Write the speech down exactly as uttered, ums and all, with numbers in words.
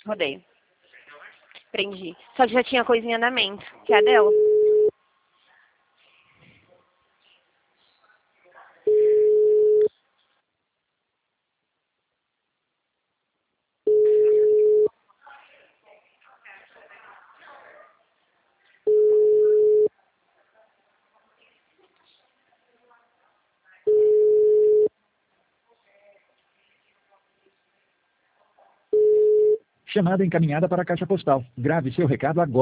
Rodei. Prendi. Só que já tinha coisa em andamento, que é a dela. Chamada encaminhada para a caixa postal. Grave seu recado agora.